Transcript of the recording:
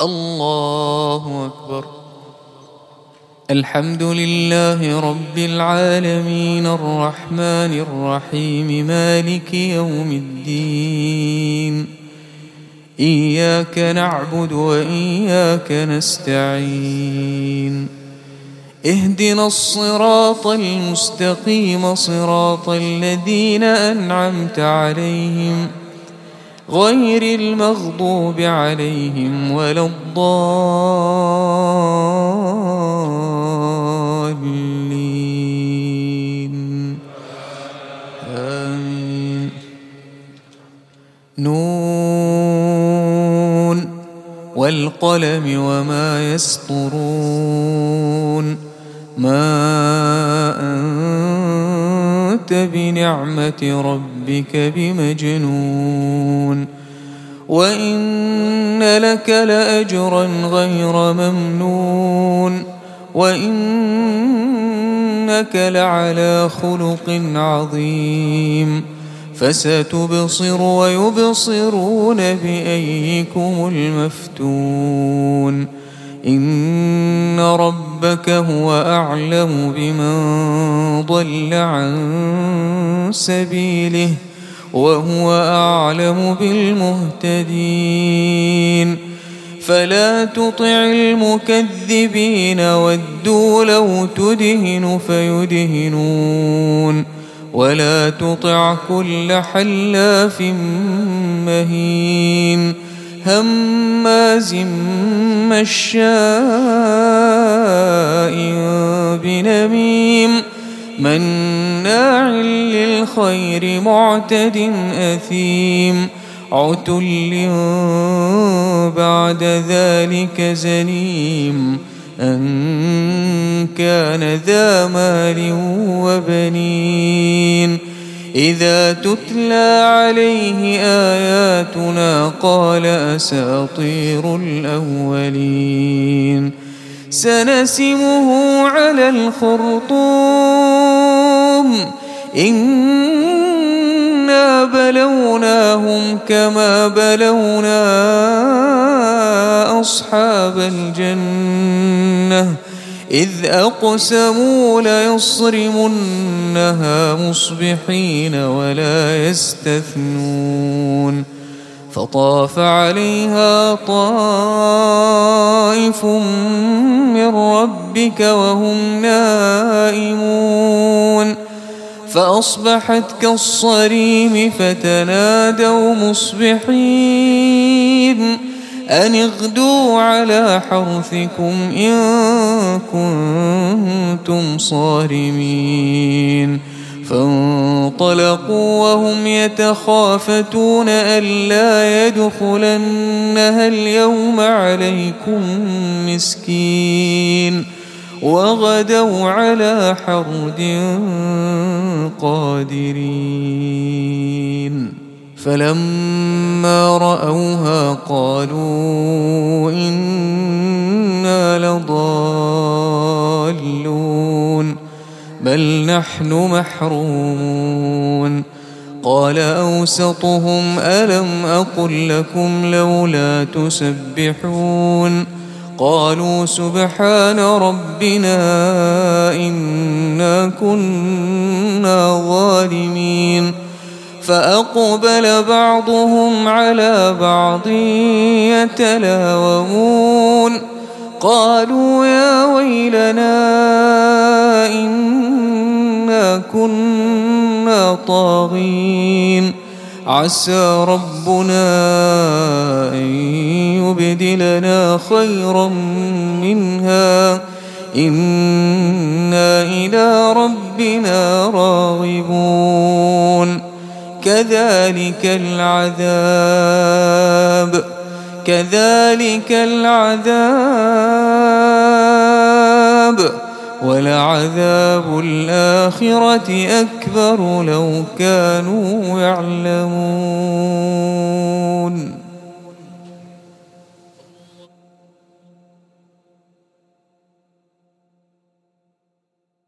الله أكبر. الحمد لله رب العالمين الرحمن الرحيم مالك يوم الدين. إياك نعبد وإياك نستعين. اهدنا الصراط المستقيم صراط الذين أنعمت عليهم غير المغضوب عليهم ولا الضالين. آمين. نون والقلم وما يسطرون. ما أنت بنعمة ربك بمجنون. وإن لك لأجرا غير ممنون. وإنك لعلى خلق عظيم. فستبصر ويبصرون بأيكم المفتون. إن ربك هو أعلم بمن ضل عن سبيله وهو أعلم بالمهتدين. فلا تطع المكذبين ودوا لو تدهن فيدهنون. ولا تطع كل حلاف مهين هماز مشاء بنميم مناع للخير معتد أثيم عتل بعد ذلك زنيم أن كان ذا مال وبنين. إذا تتلى عليه آياتنا قال أساطير الأولين. سنسمه على الخرطوم. إنا بلوناهم كما بلونا أصحاب الجنة إذ أقسموا ليصرمنها مصبحين ولا يستثنون. فطاف عليها طائف من ربك وهم نائمون. فأصبحت كالصريم فتنادوا مصبحين أن اغدوا على حرثكم إن كنتم صارمين. فانطلقوا وهم يتخافتون ألا يدخلنها اليوم عليكم مسكين. وغدوا على حرد قادرين. فلما رأوها قالوا إنا لضالون بل نحن محرومون. قال أوسطهم ألم أقل لكم لولا تسبحون. قالوا سبحان ربنا إنا كنا ظالمين. فأقبل بعضهم على بعض يتلاومون. قالوا يا ويلنا إنا كنا طاغين. عسى ربنا أن يبدلنا خيرا منها إنا إلى ربنا راغبون. كذلك العذاب ولعذاب الآخرة أكبر لو كانوا يعلمون.